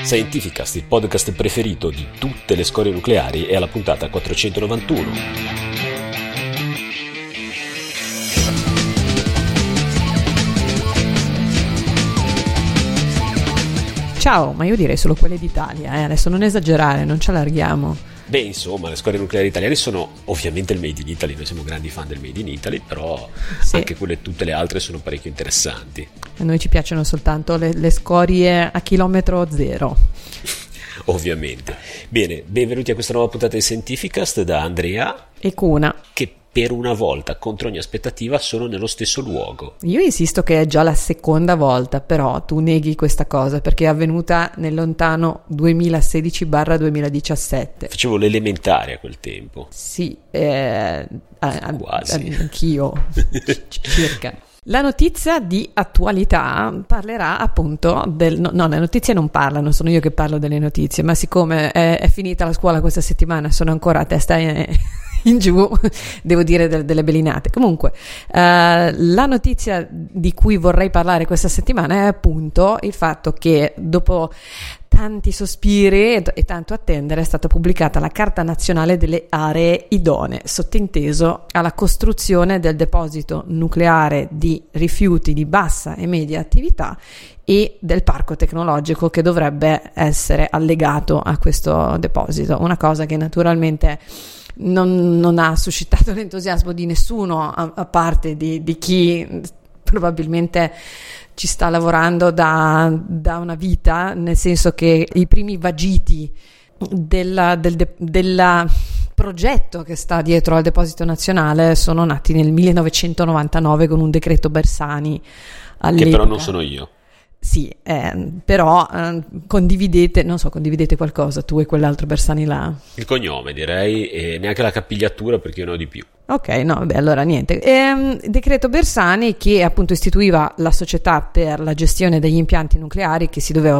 Scientificast, il podcast preferito di tutte le scorie nucleari, è alla puntata 491. Ciao, ma io direi solo quelle d'Italia, adesso non esagerare, non ci allarghiamo. Beh, insomma, le scorie nucleari italiane sono ovviamente il Made in Italy, noi siamo grandi fan del Made in Italy, però sì, anche quelle tutte le altre sono parecchio interessanti. A noi ci piacciono soltanto le scorie a chilometro zero. Ovviamente. Bene, benvenuti a questa nuova puntata di Scientificast da Andrea e Cuna, che per una volta, contro ogni aspettativa, sono nello stesso luogo. Io insisto che è già la seconda volta, però tu neghi questa cosa perché è avvenuta nel lontano 2016-2017. Facevo l'elementare a quel tempo. Sì, quasi. Anch'io, circa. La notizia di attualità parlerà appunto no, le notizie non parlano, sono io che parlo delle notizie, ma siccome è finita la scuola questa settimana, sono ancora a testa in giù, devo dire delle belinate. Comunque, la notizia di cui vorrei parlare questa settimana è appunto il fatto che dopo tanti sospiri e tanto attendere è stata pubblicata la Carta Nazionale delle Aree Idonee, sottinteso alla costruzione del deposito nucleare di rifiuti di bassa e media attività e del parco tecnologico che dovrebbe essere allegato a questo deposito. Una cosa che naturalmente non ha suscitato l'entusiasmo di nessuno, a parte di chi probabilmente ci sta lavorando da una vita, nel senso che i primi vagiti del progetto che sta dietro al deposito nazionale sono nati nel 1999 con un decreto Bersani all'epoca. Che però non sono io. Sì, però condividete qualcosa, tu e quell'altro Bersani là? Il cognome direi, e neanche la capigliatura perché io ne ho di più. Ok, no, beh, allora niente. Decreto Bersani che appunto istituiva la società per la gestione degli impianti nucleari che si doveva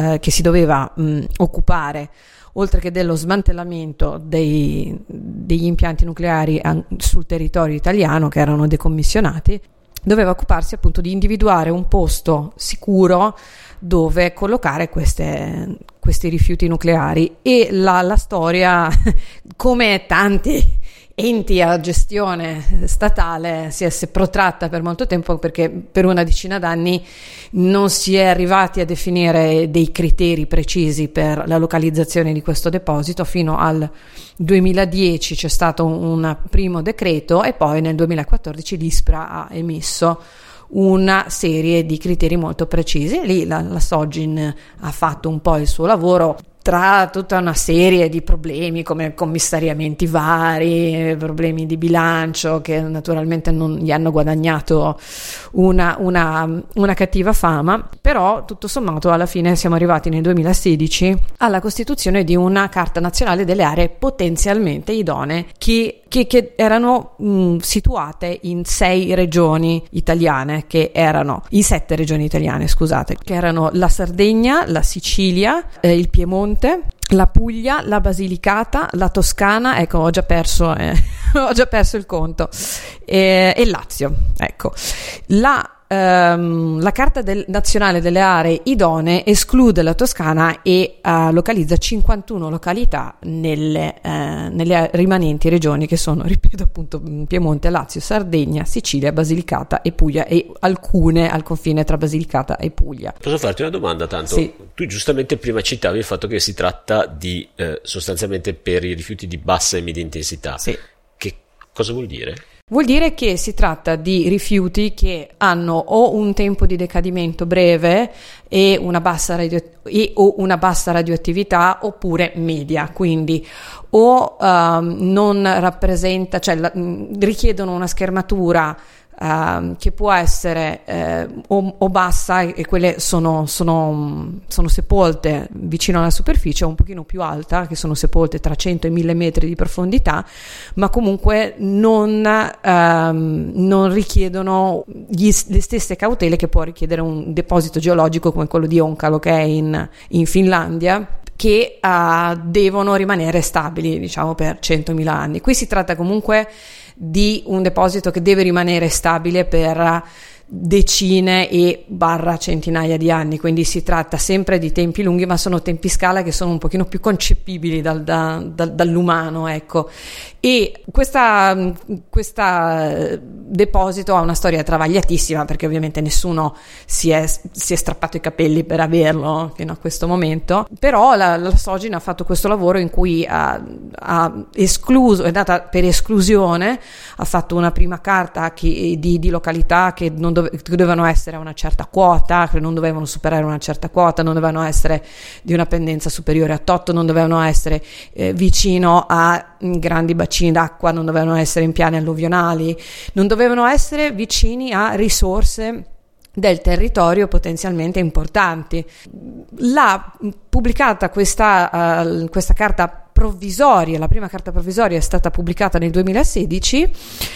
occupare, oltre che dello smantellamento degli impianti nucleari sul territorio italiano che erano decommissionati, doveva occuparsi appunto di individuare un posto sicuro dove collocare questi rifiuti nucleari. E la storia, come tanti enti a gestione statale, si è protratta per molto tempo, perché per una decina d'anni non si è arrivati a definire dei criteri precisi per la localizzazione di questo deposito. Fino al 2010 c'è stato un primo decreto e poi nel 2014 l'ISPRA ha emesso una serie di criteri molto precisi. Lì la Sogin ha fatto un po' il suo lavoro, tra tutta una serie di problemi come commissariamenti vari, problemi di bilancio che naturalmente non gli hanno guadagnato una cattiva fama, però tutto sommato alla fine siamo arrivati nel 2016 alla costituzione di una Carta Nazionale delle Aree Potenzialmente Idonee che erano situate in 7 regioni italiane, che erano la Sardegna, la Sicilia, il Piemonte, la Puglia, la Basilicata, la Toscana, ecco, ho già perso il conto, e il Lazio. Ecco, la Carta Nazionale delle Aree Idonee esclude la Toscana e localizza 51 località nelle rimanenti regioni, che sono, ripeto, appunto Piemonte, Lazio, Sardegna, Sicilia, Basilicata e Puglia, e alcune al confine tra Basilicata e Puglia. Posso farti una domanda? Tanto sì. Tu giustamente prima citavi il fatto che si tratta di sostanzialmente per i rifiuti di bassa e media intensità. Sì. Che cosa vuol dire? Vuol dire che si tratta di rifiuti che hanno o un tempo di decadimento breve e una bassa radioattività, oppure media, quindi o non rappresenta, cioè richiedono una schermatura che può essere o bassa, e quelle sono sepolte vicino alla superficie, o un pochino più alta, che sono sepolte tra 100 e 1000 metri di profondità, ma comunque non richiedono le stesse cautele che può richiedere un deposito geologico come quello di Onkalo, che è in Finlandia, che devono rimanere stabili, diciamo, per 100.000 anni. Qui si tratta comunque di un deposito che deve rimanere stabile per decine e barra centinaia di anni, quindi si tratta sempre di tempi lunghi, ma sono tempi scala che sono un pochino più concepibili dall'umano, ecco. E questa deposito ha una storia travagliatissima, perché ovviamente nessuno si è strappato i capelli per averlo fino a questo momento, però la Sogin ha fatto questo lavoro in cui ha escluso, è andata per esclusione, ha fatto una prima carta di località che dovevano essere a una certa quota, che non dovevano superare una certa quota, non dovevano essere di una pendenza superiore a tot, non dovevano essere vicino a grandi bacini d'acqua, non dovevano essere in piani alluvionali, non dovevano essere vicini a risorse del territorio potenzialmente importanti. L'ha pubblicata questa carta provvisoria, la prima carta provvisoria è stata pubblicata nel 2016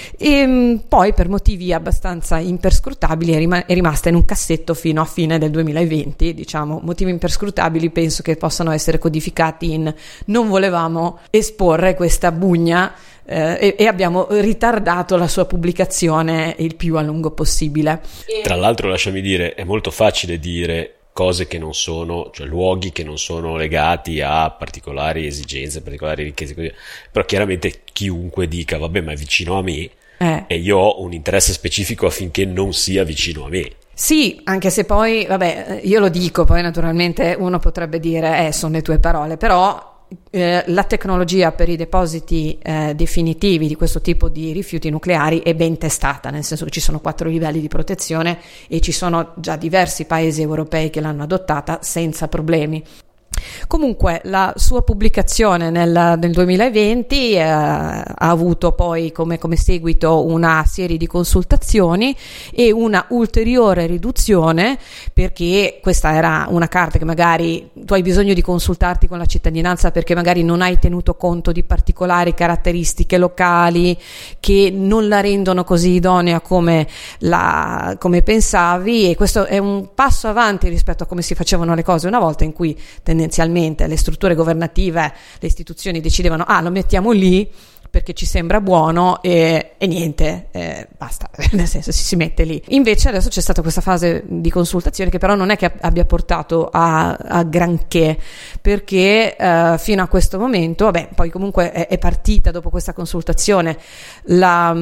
e poi per motivi abbastanza imperscrutabili è rimasta in un cassetto fino a fine del 2020, diciamo. Motivi imperscrutabili penso che possano essere codificati in: non volevamo esporre questa bugna e abbiamo ritardato la sua pubblicazione il più a lungo possibile. Tra l'altro, lasciami dire, è molto facile dire cose che non sono, cioè luoghi che non sono legati a particolari esigenze, particolari ricchezze, così. Però chiaramente chiunque dica vabbè, ma è vicino a me, e io ho un interesse specifico affinché non sia vicino a me. Sì, anche se poi, vabbè, io lo dico, poi naturalmente uno potrebbe dire sono le tue parole, però la tecnologia per i depositi definitivi di questo tipo di rifiuti nucleari è ben testata, nel senso che ci sono 4 livelli di protezione e ci sono già diversi paesi europei che l'hanno adottata senza problemi. Comunque la sua pubblicazione nel 2020 ha avuto poi come seguito una serie di consultazioni e una ulteriore riduzione, perché questa era una carta che magari tu hai bisogno di consultarti con la cittadinanza perché magari non hai tenuto conto di particolari caratteristiche locali che non la rendono così idonea come pensavi, e questo è un passo avanti rispetto a come si facevano le cose una volta, in cui tendenzialmente le strutture governative, le istituzioni decidevano lo mettiamo lì perché ci sembra buono e niente, basta, nel senso si mette lì. Invece adesso c'è stata questa fase di consultazione che però non è che abbia portato a granché, perché fino a questo momento, poi comunque è partita dopo questa consultazione la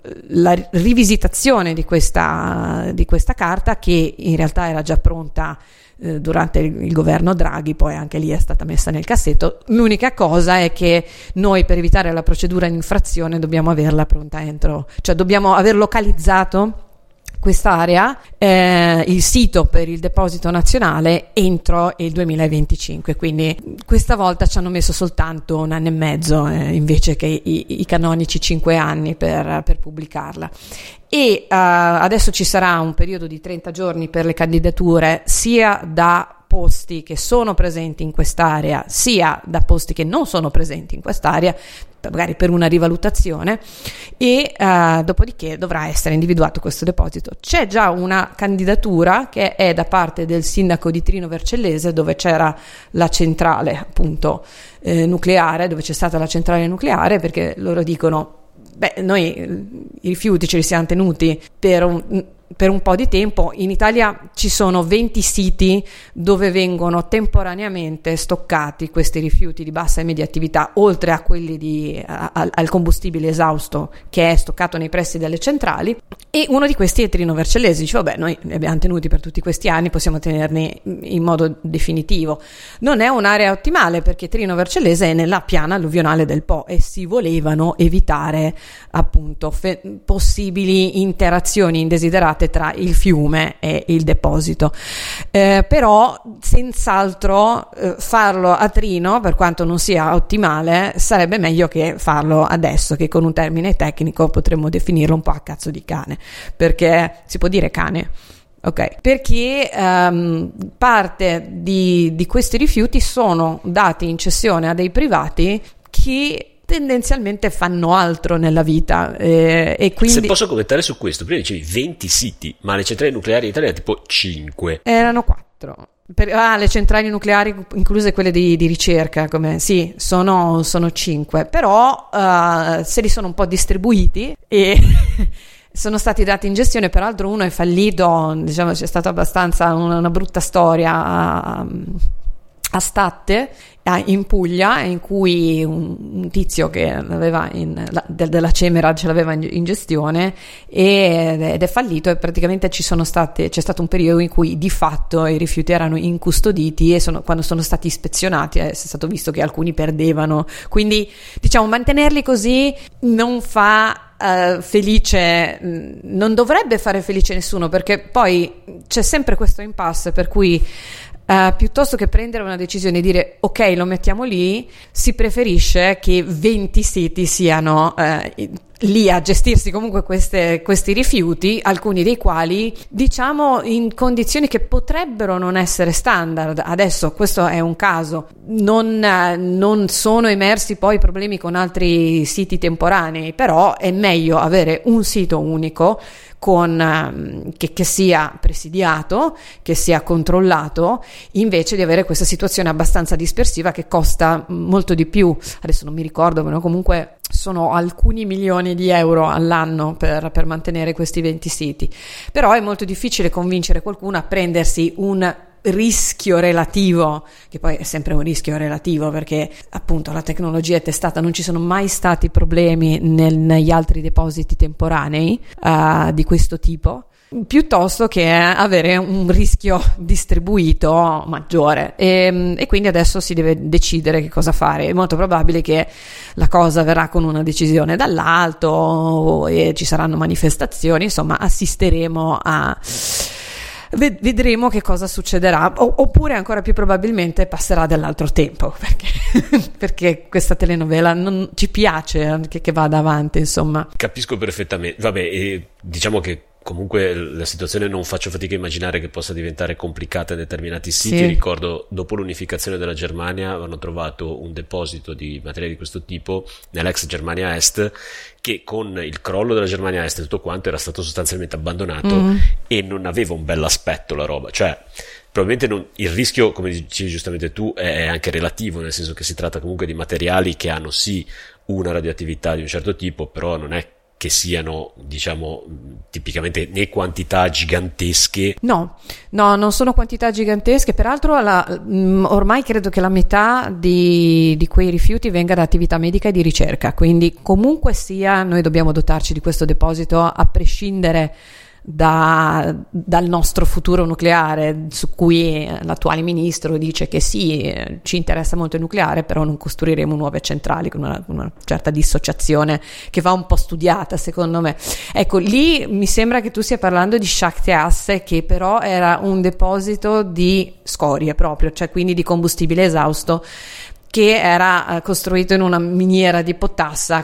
rivisitazione di questa carta, che in realtà era già pronta durante il governo Draghi, poi anche lì è stata messa nel cassetto. L'unica cosa è che noi, per evitare la procedura in infrazione, dobbiamo averla pronta cioè dobbiamo aver localizzato quest'area, il sito per il deposito nazionale, entro il 2025, quindi questa volta ci hanno messo soltanto 1 anno e mezzo invece che i canonici 5 anni per pubblicarla. E adesso ci sarà un periodo di 30 giorni per le candidature, sia da posti che sono presenti in quest'area sia da posti che non sono presenti in quest'area, magari per una rivalutazione, e dopodiché dovrà essere individuato questo deposito. C'è già una candidatura che è da parte del sindaco di Trino Vercellese, dove c'era la centrale appunto nucleare, dove c'è stata la centrale nucleare, perché loro dicono noi i rifiuti ce li siamo tenuti per un po' di tempo. In Italia ci sono 20 siti dove vengono temporaneamente stoccati questi rifiuti di bassa e media attività, oltre a quelli al combustibile esausto che è stoccato nei pressi delle centrali, e uno di questi è Trino Vercellese. Dice noi li abbiamo tenuti per tutti questi anni, possiamo tenerli in modo definitivo. Non è un'area ottimale, perché Trino Vercellese è nella piana alluvionale del Po e si volevano evitare appunto possibili interazioni indesiderate tra il fiume e il deposito, però senz'altro farlo a Trino, per quanto non sia ottimale, sarebbe meglio che farlo adesso, che con un termine tecnico potremmo definirlo un po' a cazzo di cane, perché si può dire cane, ok? Perché parte di questi rifiuti sono dati in cessione a dei privati che tendenzialmente fanno altro nella vita, e quindi... Se posso commentare su questo, prima dicevi 20 siti, ma le centrali nucleari in Italia tipo 5. Erano 4. Le centrali nucleari, incluse quelle di ricerca, sì, sono 5, però se li sono un po' distribuiti e sono stati dati in gestione, peraltro uno è fallito, diciamo c'è stata abbastanza una brutta storia a Statte, in Puglia, in cui un tizio che aveva della Cemera ce l'aveva in gestione ed è fallito, e praticamente c'è stato un periodo in cui di fatto i rifiuti erano incustoditi, e quando sono stati ispezionati è stato visto che alcuni perdevano, quindi diciamo mantenerli così non fa felice, non dovrebbe fare felice nessuno, perché poi c'è sempre questo impasse per cui piuttosto che prendere una decisione e dire ok, lo mettiamo lì, si preferisce che 20 siti siano lì a gestirsi comunque questi rifiuti, alcuni dei quali diciamo in condizioni che potrebbero non essere standard. Adesso questo è un caso, non sono emersi poi problemi con altri siti temporanei, però è meglio avere un sito unico che sia presidiato, che sia controllato, invece di avere questa situazione abbastanza dispersiva che costa molto di più. Adesso non mi ricordo, però comunque sono alcuni milioni di euro all'anno per mantenere questi 20 siti. Però è molto difficile convincere qualcuno a prendersi un rischio relativo, che poi è sempre un rischio relativo perché appunto la tecnologia è testata, non ci sono mai stati problemi negli altri depositi temporanei di questo tipo, piuttosto che avere un rischio distribuito maggiore, e quindi adesso si deve decidere che cosa fare. È molto probabile che la cosa verrà con una decisione dall'alto e ci saranno manifestazioni, insomma assisteremo vedremo che cosa succederà, oppure ancora più probabilmente passerà dell'altro tempo, perché questa telenovela non ci piace che vada avanti, insomma. Capisco perfettamente. Vabbè, diciamo che comunque la situazione non faccio fatica a immaginare che possa diventare complicata in determinati siti. Sì. Ricordo, dopo l'unificazione della Germania hanno trovato un deposito di materiali di questo tipo nell'ex Germania Est, che con il crollo della Germania Est e tutto quanto era stato sostanzialmente abbandonato e non aveva un bell'aspetto la roba, cioè probabilmente il rischio, come dicevi giustamente tu, è anche relativo, nel senso che si tratta comunque di materiali che hanno sì una radioattività di un certo tipo, però non è che siano, diciamo, tipicamente né quantità gigantesche. No, non sono quantità gigantesche. Peraltro ormai credo che la metà di quei rifiuti venga da attività medica e di ricerca, quindi comunque sia noi dobbiamo dotarci di questo deposito a prescindere dal nostro futuro nucleare, su cui l'attuale ministro dice che sì, ci interessa molto il nucleare, però non costruiremo nuove centrali, con una certa dissociazione che va un po' studiata secondo me. Ecco, lì mi sembra che tu stia parlando di Shakti Asse, che però era un deposito di scorie proprio, cioè quindi di combustibile esausto, che era costruito in una miniera di Potassa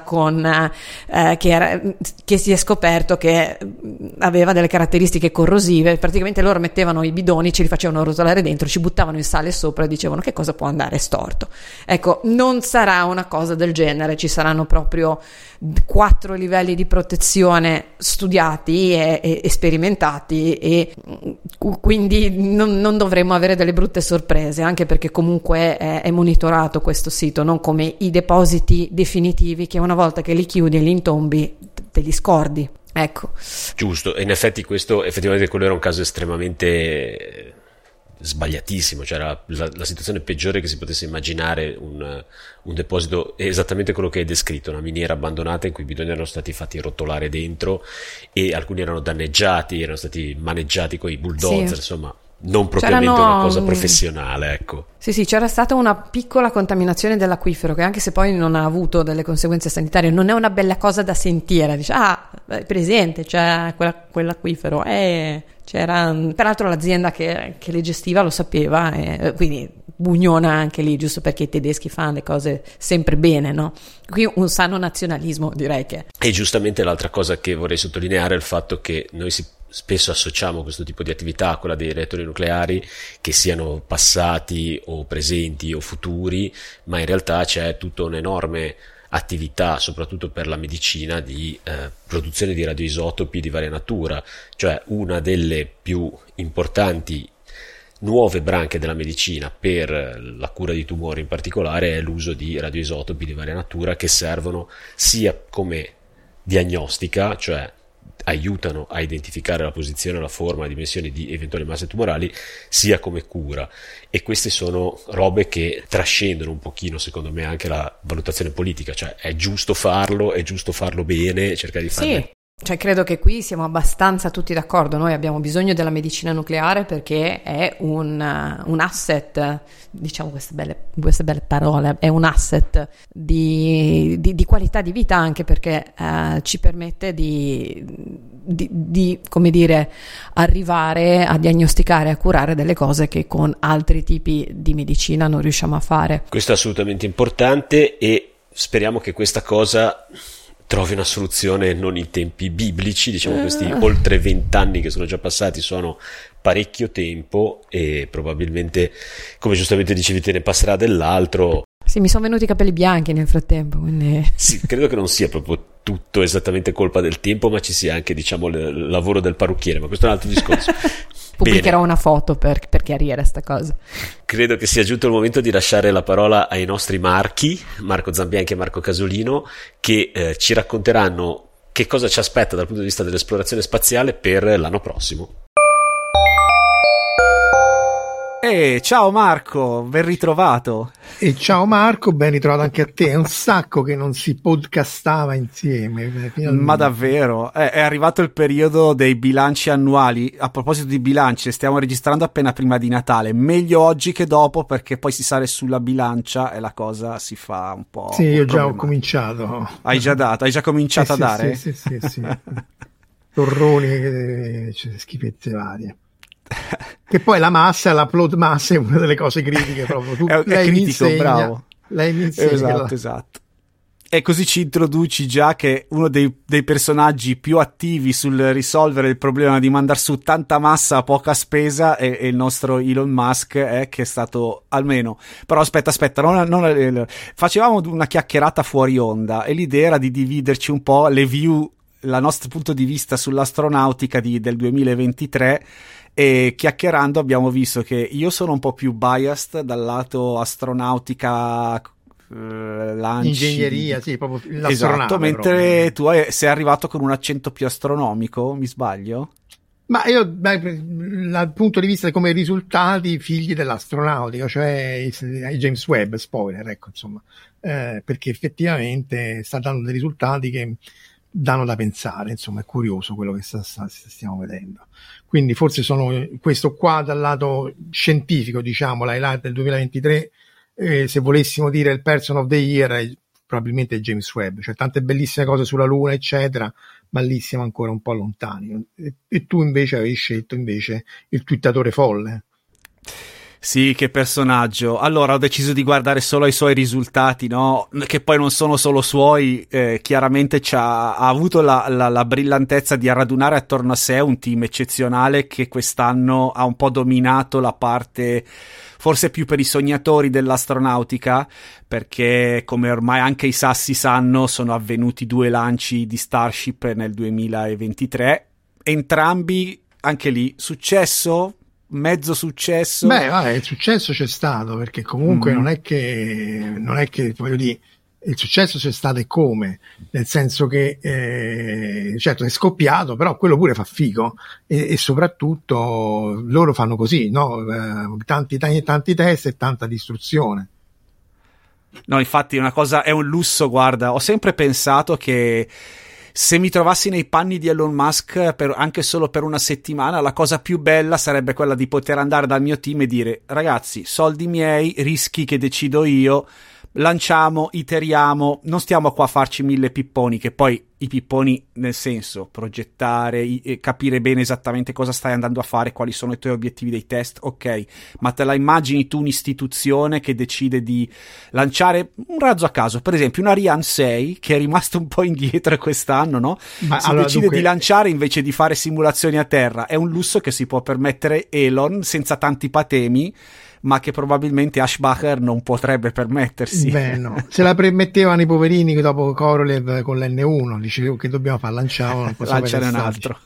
che si è scoperto che aveva delle caratteristiche corrosive. Praticamente loro mettevano i bidoni, ce li facevano rotolare dentro, ci buttavano il sale sopra e dicevano che cosa può andare storto. Ecco, non sarà una cosa del genere, ci saranno proprio 4 livelli di protezione studiati e sperimentati, e quindi non dovremo avere delle brutte sorprese, anche perché comunque è monitorato questo sito, non come i depositi definitivi che una volta che li chiudi e li intombi te li scordi. Ecco. Giusto, e in effetti effettivamente quello era un caso estremamente sbagliatissimo, cioè era la situazione peggiore che si potesse immaginare. Un deposito è esattamente quello che hai descritto, una miniera abbandonata in cui i bidoni erano stati fatti rotolare dentro e alcuni erano danneggiati, erano stati maneggiati con i bulldozer, sì. Insomma non propriamente una cosa professionale, ecco. Sì, c'era stata una piccola contaminazione dell'acquifero che, anche se poi non ha avuto delle conseguenze sanitarie, non è una bella cosa da sentire. Dice, è presente, c'è quell'acquifero. C'era, peraltro l'azienda che le gestiva lo sapeva, e quindi bugnona anche lì, giusto perché i tedeschi fanno le cose sempre bene, no? Qui un sano nazionalismo, direi che. E giustamente l'altra cosa che vorrei sottolineare è il fatto che noi spesso associamo questo tipo di attività a quella dei reattori nucleari, che siano passati o presenti o futuri, ma in realtà c'è tutta un'enorme attività, soprattutto per la medicina, di produzione di radioisotopi di varia natura, cioè una delle più importanti nuove branche della medicina per la cura di tumori in particolare è l'uso di radioisotopi di varia natura, che servono sia come diagnostica, cioè aiutano a identificare la posizione, la forma, le dimensioni di eventuali masse tumorali, sia come cura. E queste sono robe che trascendono un pochino, secondo me, anche la valutazione politica, cioè è giusto farlo bene, cercare di farlo. Sì. Cioè, credo che qui siamo abbastanza tutti d'accordo. Noi abbiamo bisogno della medicina nucleare perché è un asset, diciamo queste belle parole, è un asset di qualità di vita, anche perché ci permette di, come dire, arrivare a diagnosticare e a curare delle cose che con altri tipi di medicina non riusciamo a fare. Questo è assolutamente importante e speriamo che questa cosa trovi una soluzione non in tempi biblici, diciamo. Questi oltre 20 anni che sono già passati sono parecchio tempo e probabilmente, come giustamente dicevi te, ne passerà dell'altro. Sì, mi sono venuti i capelli bianchi nel frattempo, quindi... Sì, credo che non sia proprio tutto esattamente colpa del tempo, ma ci sia anche, diciamo, il lavoro del parrucchiere, ma questo è un altro discorso. Pubblicherò una foto per chiarire sta cosa. Credo che sia giunto il momento di lasciare la parola ai nostri Marco Zambianchi e Marco Casolino, che ci racconteranno che cosa ci aspetta dal punto di vista dell'esplorazione spaziale per l'anno prossimo. Ciao Marco, ben ritrovato. E ciao Marco, ben ritrovato anche a te. È un sacco che non si podcastava insieme. Finalmente. Ma davvero, è arrivato il periodo dei bilanci annuali. A proposito di bilanci, stiamo registrando appena prima di Natale. Meglio oggi che dopo, perché poi si sale sulla bilancia e la cosa si fa un po'. Sì, io già ho cominciato. Hai già cominciato a dare? Sì. Torroni, schifezze varie. Che poi la l'upload massa è una delle cose critiche proprio. È critico, bravo. Lei mi insegna. Esatto. E così ci introduci già che uno dei personaggi più attivi sul risolvere il problema di mandar su tanta massa a poca spesa è il nostro Elon Musk, che è stato almeno... Però aspetta, facevamo una chiacchierata fuori onda e l'idea era di dividerci un po' le view, il nostro punto di vista sull'astronautica del 2023. E chiacchierando abbiamo visto che io sono un po' più biased dal lato astronautica, lanci, ingegneria, sì, proprio esatto, mentre tu sei arrivato con un accento più astronomico, mi sbaglio? Ma io dal punto di vista come risultati figli dell'astronautica, cioè i James Webb, spoiler, ecco, insomma, perché effettivamente sta dando dei risultati che danno da pensare, insomma, è curioso quello che stiamo vedendo. Quindi forse sono questo qua dal lato scientifico, diciamo, l'highlight del 2023, se volessimo dire il person of the year, probabilmente è James Webb, cioè tante bellissime cose sulla Luna, eccetera, ma lì siamo ancora un po' lontani. E tu invece avevi scelto invece il twittatore folle. Sì, che personaggio. Allora ho deciso di guardare solo ai suoi risultati, no? Che poi non sono solo suoi, chiaramente ha avuto la brillantezza di radunare attorno a sé un team eccezionale che quest'anno ha un po' dominato la parte forse più per i sognatori dell'astronautica, perché come ormai anche i sassi sanno sono avvenuti 2 lanci di Starship nel 2023, entrambi anche lì successo, mezzo successo. Il successo c'è stato, perché comunque non è che voglio dire, il successo c'è stato e come, nel senso che certo è scoppiato, però quello pure fa figo e soprattutto loro fanno così, no? Tanti test e tanta distruzione. No, infatti è un lusso, guarda, ho sempre pensato che se mi trovassi nei panni di Elon Musk anche solo per una settimana, la cosa più bella sarebbe quella di poter andare dal mio team e dire: ragazzi, soldi miei, rischi che decido io, lanciamo, iteriamo, non stiamo qua a farci 1000 pipponi, che poi i pipponi nel senso progettare, capire bene esattamente cosa stai andando a fare, quali sono i tuoi obiettivi dei test, ok, ma te la immagini tu un'istituzione che decide di lanciare un razzo a caso, per esempio un Ariane 6 che è rimasto un po' indietro quest'anno, no? Ma si decide di lanciare invece di fare simulazioni a terra. È un lusso che si può permettere Elon senza tanti patemi, ma che probabilmente Ashbacher non potrebbe permettersi. Beh, no. Se la permettevano i poverini dopo Korolev con l'N1, dicevo che dobbiamo far lanciare un altro.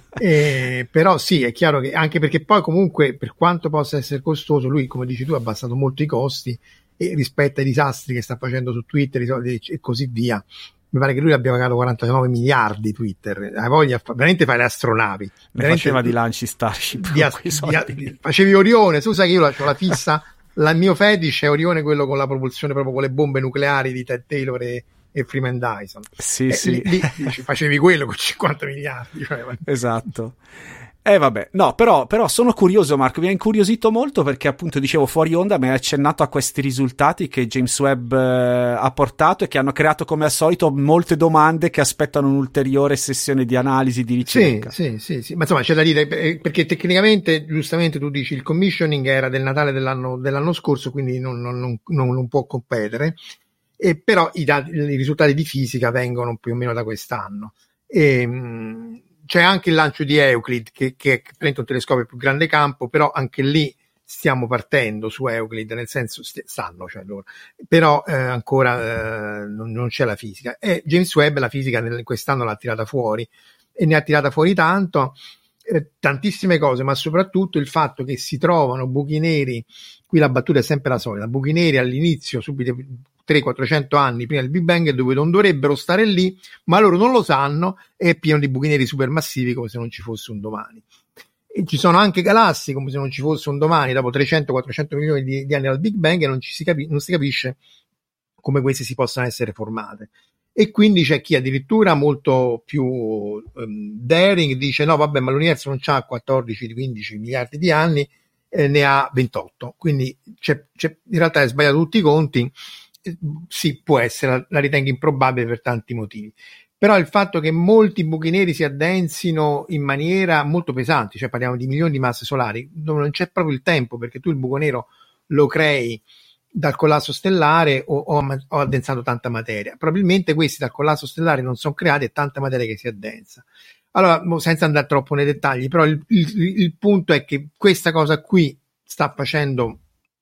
Però sì, è chiaro che anche perché poi comunque, per quanto possa essere costoso, lui, come dici tu, ha abbassato molto i costi e rispetto ai disastri che sta facendo su Twitter e così via, mi pare che lui abbia pagato 49 miliardi Twitter, hai voglia, veramente fare le astronavi, faceva di lanci Starship facevi Orione, tu sai che io ho la fissa, il mio fetish è Orione, quello con la propulsione proprio con le bombe nucleari di Ted Taylor e Freeman Dyson. Sì. Lì facevi quello con 50 miliardi. Esatto. Vabbè, no, però sono curioso, Marco, mi ha incuriosito molto perché appunto dicevo fuori onda mi hai accennato a questi risultati che James Webb ha portato e che hanno creato come al solito molte domande che aspettano un'ulteriore sessione di analisi, di ricerca. Sì, ma insomma c'è da dire, perché tecnicamente, giustamente tu dici, il commissioning era del Natale dell'anno scorso, quindi non può competere, però i risultati di fisica vengono più o meno da quest'anno. C'è anche il lancio di Euclid che è un telescopio più grande campo, però anche lì stiamo partendo su Euclid, nel senso però ancora non c'è la fisica, e James Webb la fisica quest'anno l'ha tirata fuori, e ne ha tirata fuori tantissime cose, ma soprattutto il fatto che si trovano buchi neri. Qui la battuta è sempre la solita: buchi neri all'inizio, subito 300-400 anni prima del Big Bang, dove non dovrebbero stare lì, ma loro non lo sanno, e è pieno di buchi neri supermassivi come se non ci fosse un domani. E ci sono anche galassie come se non ci fosse un domani, dopo 300-400 milioni di anni dal Big Bang, e non si capisce come queste si possano essere formate. E quindi c'è chi addirittura molto più daring dice no vabbè, ma l'universo non c'ha 14-15 miliardi di anni, ne ha 28, quindi in realtà è sbagliato tutti i conti. Sì, può essere, la ritengo improbabile per tanti motivi, però il fatto che molti buchi neri si addensino in maniera molto pesante, cioè parliamo di milioni di masse solari, dove non c'è proprio il tempo, perché tu il buco nero lo crei dal collasso stellare o addensato tanta materia. Probabilmente questi dal collasso stellare non sono creati, è tanta materia che si addensa. Allora, senza andare troppo nei dettagli, però il punto è che questa cosa qui sta facendo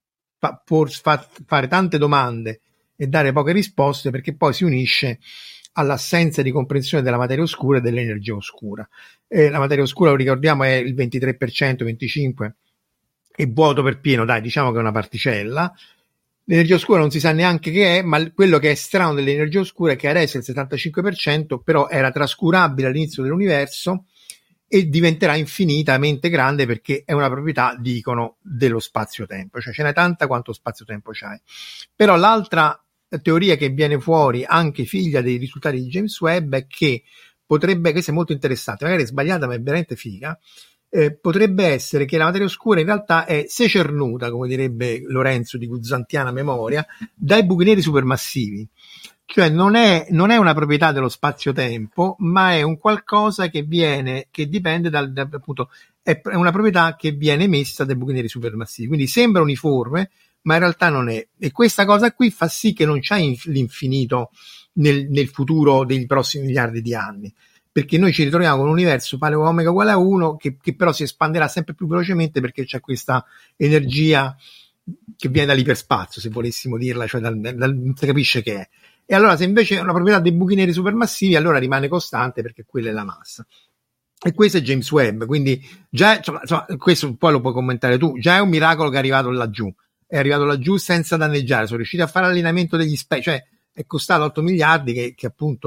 fare tante domande e dare poche risposte, perché poi si unisce all'assenza di comprensione della materia oscura e dell'energia oscura. La materia oscura, lo ricordiamo, è il 23%, 25%, è vuoto per pieno, diciamo che è una particella. L'energia oscura non si sa neanche che è, ma quello che è strano dell'energia oscura è che adesso è il 75%, però era trascurabile all'inizio dell'universo e diventerà infinitamente grande, perché è una proprietà, dicono, dello spazio-tempo, cioè ce n'è tanta quanto spazio-tempo c'hai. Però l'altra teoria che viene fuori, anche figlia dei risultati di James Webb, è che potrebbe, questa è molto interessante, magari è sbagliata ma è veramente figa, potrebbe essere che la materia oscura in realtà è secernuta, come direbbe Lorenzo di guzzantiana memoria, dai buchi neri supermassivi. Cioè non è una proprietà dello spazio-tempo, ma è un qualcosa che dipende appunto, è una proprietà che viene emessa dai buchi neri supermassivi, quindi sembra uniforme, ma in realtà non è. E questa cosa qui fa sì che non c'è l'infinito nel futuro dei prossimi miliardi di anni, perché noi ci ritroviamo con un universo paleo omega uguale a 1 che però si espanderà sempre più velocemente, perché c'è questa energia che viene dall'iperspazio, se volessimo dirla, cioè non si capisce che è. E allora, se invece è una proprietà dei buchi neri supermassivi, allora rimane costante, perché quella è la massa. E questo è James Webb, quindi già, insomma, questo poi lo puoi commentare tu, già è un miracolo che è arrivato laggiù senza danneggiare, sono riusciti a fare l'allineamento degli cioè è costato 8 miliardi che appunto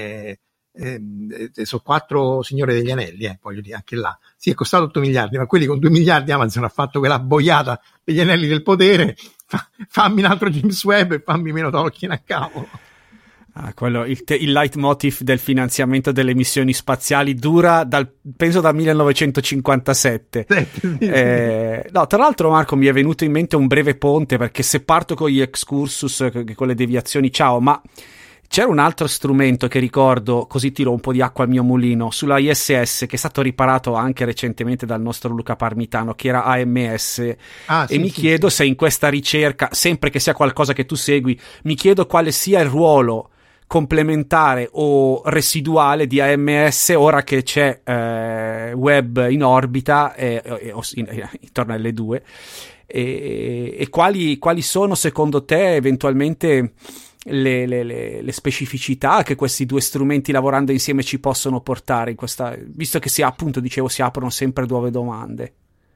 sono 4 Signore degli Anelli, voglio dire, anche là sì, è costato 8 miliardi, ma quelli con 2 miliardi Amazon ha fatto quella boiata degli Anelli del Potere. Fammi un altro James Webb e fammi meno Tolkien a capo. Quello, il leitmotiv del finanziamento delle missioni spaziali dura penso dal 1957. No, tra l'altro, Marco, mi è venuto in mente un breve ponte, perché se parto con gli excursus, con le deviazioni, ciao, ma c'era un altro strumento che ricordo, così tiro un po' di acqua al mio mulino, sulla ISS, che è stato riparato anche recentemente dal nostro Luca Parmitano, che era AMS, e mi chiedo se in questa ricerca, sempre che sia qualcosa che tu segui, mi chiedo quale sia il ruolo complementare o residuale di AMS ora che c'è Webb in orbita intorno alle 2, e quali sono secondo te eventualmente le specificità che questi due strumenti lavorando insieme ci possono portare in questa, visto che si aprono sempre nuove domande.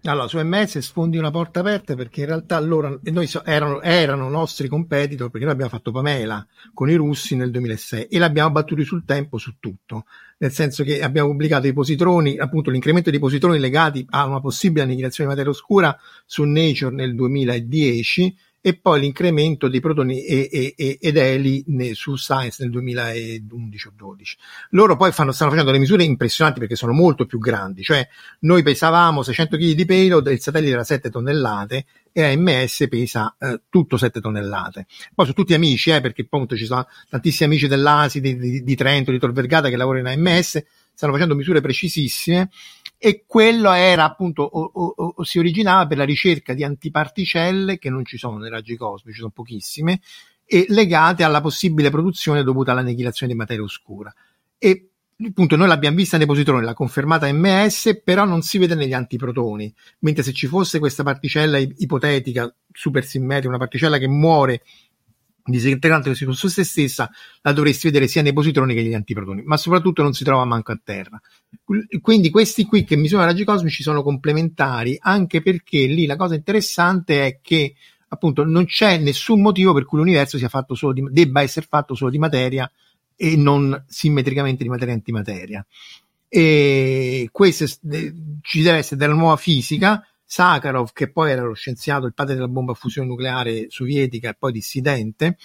Allora, su MS sfondi una porta aperta, perché in realtà loro, erano nostri competitor, perché noi abbiamo fatto Pamela con i russi nel 2006 e l'abbiamo battuti sul tempo su tutto, nel senso che abbiamo pubblicato i positroni, appunto l'incremento dei positroni legati a una possibile annichilazione di materia oscura su Nature nel 2010, e poi l'incremento dei protoni ed eli su Science nel 2011 o 12. Loro poi stanno facendo delle misure impressionanti, perché sono molto più grandi, cioè noi pesavamo 600 kg di payload, il satellite era 7 tonnellate e AMS pesa tutto 7 tonnellate. Poi sono tutti amici, perché appunto ci sono tantissimi amici dell'ASI, di Trento, di Tor Vergata, che lavorano in AMS, stanno facendo misure precisissime, e quello era appunto si originava per la ricerca di antiparticelle che non ci sono nei raggi cosmici, sono pochissime, e legate alla possibile produzione dovuta all'annichilazione di materia oscura. E appunto noi l'abbiamo vista nei positroni, l'ha confermata MS, però non si vede negli antiprotoni, mentre se ci fosse questa particella ipotetica supersimmetrica, una particella che muore disintegrante su se stessa, la dovresti vedere sia nei positroni che negli antiprotoni, ma soprattutto non si trova manco a terra. Quindi questi qui che misurano raggi cosmici sono complementari, anche perché lì la cosa interessante è che appunto non c'è nessun motivo per cui l'universo sia fatto solo debba essere fatto solo di materia e non simmetricamente di materia e antimateria. E questo ci deve essere della nuova fisica. Sakharov, che poi era lo scienziato, il padre della bomba a fusione nucleare sovietica e poi dissidente,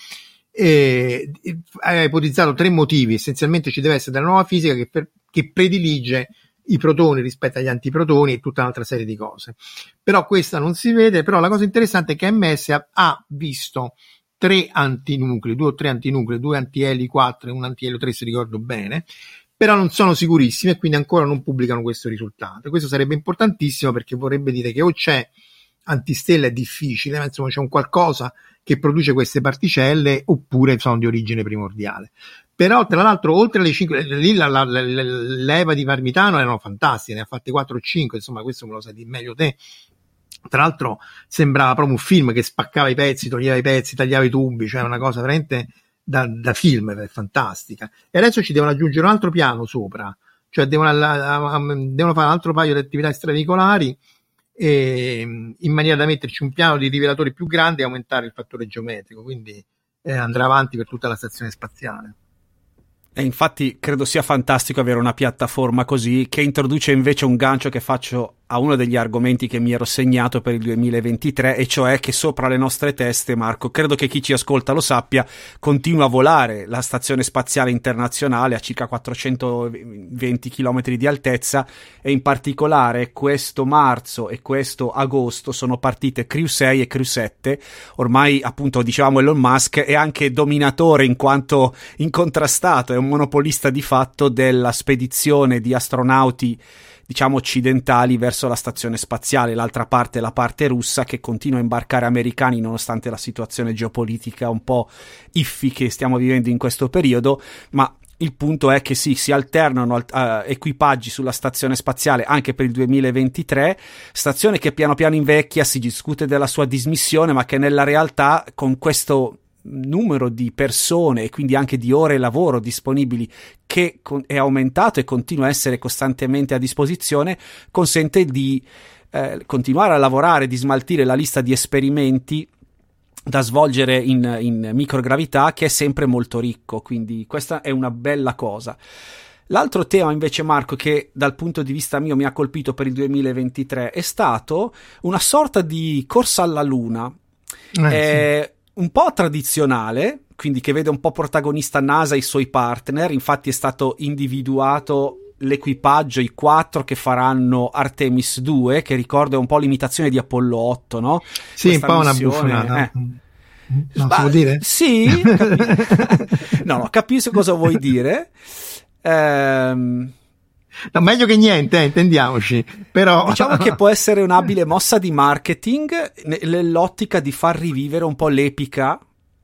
ha ipotizzato 3 motivi. Essenzialmente ci deve essere della nuova fisica che predilige i protoni rispetto agli antiprotoni e tutta un'altra serie di cose. Però questa non si vede. Però la cosa interessante è che MS ha visto 3 antinuclei, 2 o 3 antinuclei, 2 antieli 4 e un antielio 3, se ricordo bene, però non sono sicurissimi e quindi ancora non pubblicano questo risultato. Questo sarebbe importantissimo, perché vorrebbe dire che o c'è antistella, è difficile, ma insomma c'è un qualcosa che produce queste particelle, oppure sono di origine primordiale. Però tra l'altro oltre alle 5, lì la leva di Parmitano erano fantastiche, ne ha fatte 4 o 5, insomma questo me lo sai di meglio te. Tra l'altro sembrava proprio un film che spaccava i pezzi, toglieva i pezzi, tagliava i tubi, cioè una cosa veramente da film, è fantastica. E adesso ci devono aggiungere un altro piano sopra, cioè devono fare un altro paio di attività extraveicolari, in maniera da metterci un piano di rivelatori più grande e aumentare il fattore geometrico, quindi andrà avanti per tutta la stazione spaziale. E infatti credo sia fantastico avere una piattaforma così, che introduce invece un gancio che faccio a uno degli argomenti che mi ero segnato per il 2023, e cioè che sopra le nostre teste, Marco, credo che chi ci ascolta lo sappia, continua a volare la Stazione Spaziale Internazionale a circa 420 km di altezza, e in particolare questo marzo e questo agosto sono partite Crew 6 e Crew 7. Ormai, appunto, dicevamo, Elon Musk è anche dominatore in quanto incontrastato, è un monopolista di fatto della spedizione di astronauti, diciamo, occidentali verso la stazione spaziale. L'altra parte è la parte russa, che continua a imbarcare americani nonostante la situazione geopolitica un po' iffy che stiamo vivendo in questo periodo. Ma il punto è che sì, si alternano equipaggi sulla stazione spaziale anche per il 2023, stazione che piano piano invecchia, si discute della sua dismissione, ma che nella realtà, con questo numero di persone e quindi anche di ore lavoro disponibili che è aumentato e continua a essere costantemente a disposizione, consente di continuare a lavorare, di smaltire la lista di esperimenti da svolgere in microgravità, che è sempre molto ricco. Quindi questa è una bella cosa. L'altro tema invece, Marco, che dal punto di vista mio mi ha colpito per il 2023 è stato una sorta di corsa alla luna, Sì. un po' tradizionale, quindi che vede un po' protagonista NASA e i suoi partner. Infatti è stato individuato l'equipaggio, i 4 che faranno Artemis 2, che ricordo è un po' l'imitazione di Apollo 8, no? Sì, Questa un po' una missione, buffonata. Non si può dire? Sì, no, capisco cosa vuoi dire. No, meglio che niente, intendiamoci, però diciamo che può essere un'abile mossa di marketing nell'ottica di far rivivere un po' l'epica.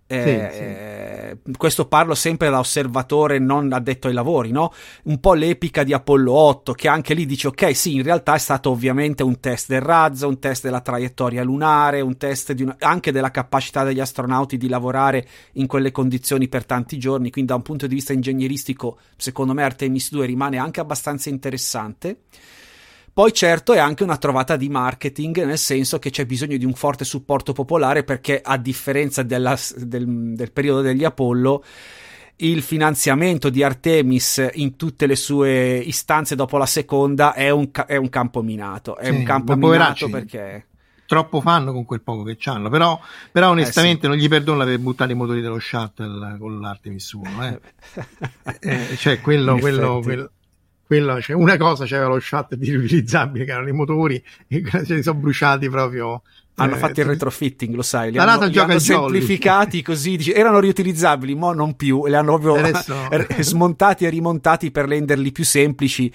Questo parlo sempre da osservatore non addetto ai lavori, no? Un po' l'epica di Apollo 8, che anche lì dice ok, sì, in realtà è stato ovviamente un test del razzo, un test della traiettoria lunare, un test anche della capacità degli astronauti di lavorare in quelle condizioni per tanti giorni. Quindi da un punto di vista ingegneristico, secondo me Artemis 2 rimane anche abbastanza interessante. Poi certo è anche una trovata di marketing, nel senso che c'è bisogno di un forte supporto popolare, perché a differenza del periodo degli Apollo, il finanziamento di Artemis in tutte le sue istanze dopo la seconda è un campo minato. È un campo minato perché troppo fanno con quel poco che c'hanno, però onestamente non gli perdono aver buttato i motori dello Shuttle con l'Artemis 1, cioè quello cioè, una cosa c'era lo Shuttle di riutilizzabile che erano i motori e ce li sono bruciati proprio. Hanno fatto il retrofitting, lo sai, li hanno semplificati così, erano riutilizzabili, ma non più, li hanno proprio smontati e rimontati per renderli più semplici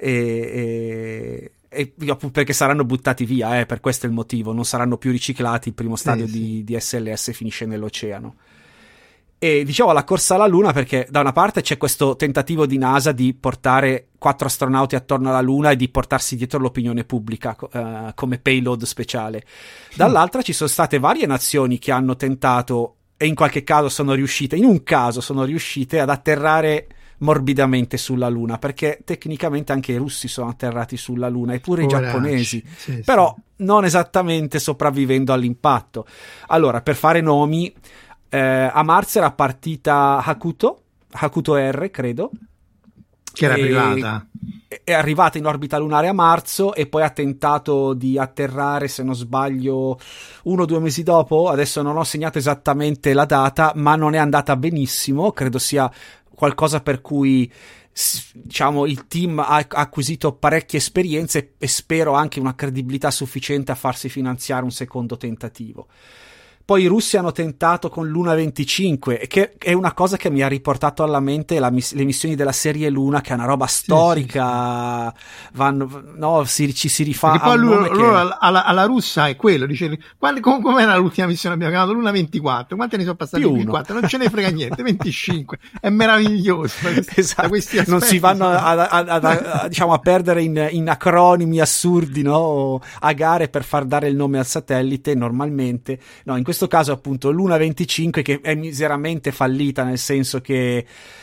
e perché saranno buttati via, per questo è il motivo, non saranno più riciclati. Il primo stadio di SLS finisce nell'oceano. E dicevo la corsa alla Luna perché da una parte c'è questo tentativo di NASA di portare 4 astronauti attorno alla Luna e di portarsi dietro l'opinione pubblica come payload speciale. Dall'altra ci sono state varie nazioni che hanno tentato e in qualche caso sono riuscite, in un caso sono riuscite ad atterrare morbidamente sulla Luna, perché tecnicamente anche i russi sono atterrati sulla Luna e pure i giapponesi, però non esattamente sopravvivendo all'impatto. Allora, per fare nomi, a marzo era partita Hakuto R, credo, che era privata, è arrivata in orbita lunare a marzo e poi ha tentato di atterrare, se non sbaglio 1 o 2 mesi dopo. Adesso non ho segnato esattamente la data, ma non è andata benissimo. Credo sia qualcosa per cui, diciamo, il team ha acquisito parecchie esperienze e spero anche una credibilità sufficiente a farsi finanziare un secondo tentativo. Poi i russi hanno tentato con Luna 25, che è una cosa che mi ha riportato alla mente le missioni della serie Luna, che è una roba storica, ci si rifà a un nome alla russa è quello, dice, come era l'ultima missione che abbiamo chiamato? Luna 24, quante ne sono passati? 24, non ce ne frega niente, 25, è meraviglioso. Esatto. Non si vanno diciamo a perdere in acronimi assurdi, no? O a gare per far dare il nome al satellite normalmente. No, in questo caso appunto Luna 25, che è miseramente fallita, nel senso che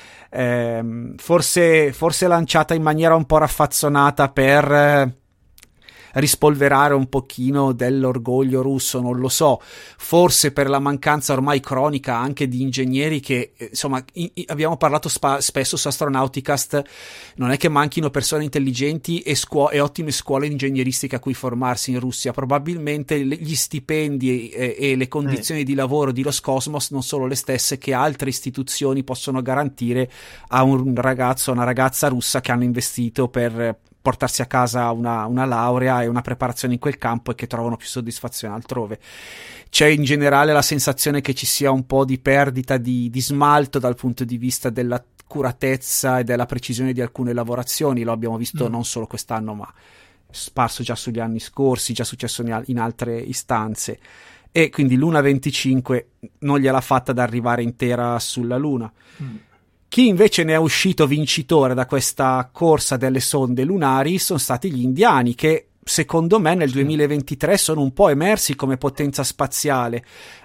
forse lanciata in maniera un po' raffazzonata per rispolverare un pochino dell'orgoglio russo, non lo so, forse per la mancanza ormai cronica anche di ingegneri che, insomma, abbiamo parlato spesso su Astronauticast, non è che manchino persone intelligenti e ottime scuole ingegneristiche a cui formarsi in Russia, probabilmente gli stipendi e le condizioni di lavoro di Roscosmos non sono le stesse che altre istituzioni possono garantire a un ragazzo o una ragazza russa che hanno investito per portarsi a casa una laurea e una preparazione in quel campo e che trovano più soddisfazione altrove. C'è in generale la sensazione che ci sia un po' di perdita di smalto dal punto di vista della curatezza e della precisione di alcune lavorazioni. Lo abbiamo visto non solo quest'anno, ma sparso già sugli anni scorsi, già successo in altre istanze. E quindi Luna 25 non gliel'ha fatta ad arrivare intera sulla Luna. Chi invece ne è uscito vincitore da questa corsa delle sonde lunari sono stati gli indiani, che secondo me nel 2023 sono un po' emersi come potenza spaziale,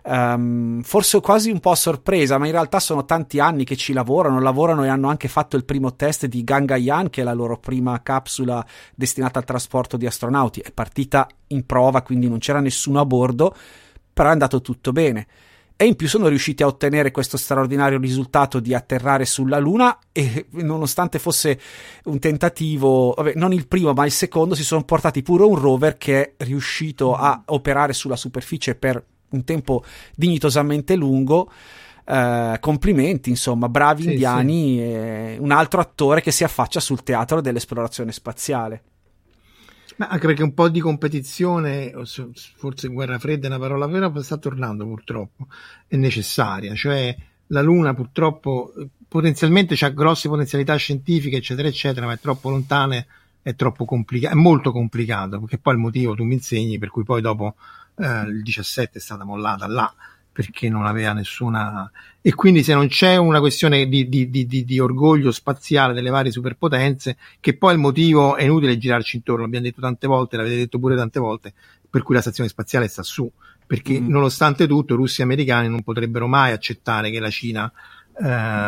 forse quasi un po' a sorpresa, ma in realtà sono tanti anni che ci lavorano e hanno anche fatto il primo test di Gangayaan, che è la loro prima capsula destinata al trasporto di astronauti. È partita in prova, quindi non c'era nessuno a bordo, però è andato tutto bene. E in più sono riusciti a ottenere questo straordinario risultato di atterrare sulla Luna e, nonostante fosse un tentativo, non il primo ma il secondo, si sono portati pure un rover che è riuscito a operare sulla superficie per un tempo dignitosamente lungo. Complimenti, insomma, bravi indiani. Sì. E un altro attore che si affaccia sul teatro dell'esplorazione spaziale. Ma anche perché un po' di competizione, forse guerra fredda è una parola vera, sta tornando purtroppo, è necessaria. Cioè la Luna purtroppo potenzialmente ha grosse potenzialità scientifiche, eccetera, eccetera, ma è troppo lontana, è troppo complicato, è molto complicato, perché poi il motivo tu mi insegni, per cui poi dopo il 17 è stata mollata là, perché non aveva nessuna, e quindi se non c'è una questione di orgoglio spaziale delle varie superpotenze, che poi il motivo è inutile girarci intorno, l'abbiamo detto tante volte, l'avete detto pure tante volte, per cui la stazione spaziale sta su, perché nonostante tutto russi e americani non potrebbero mai accettare che la Cina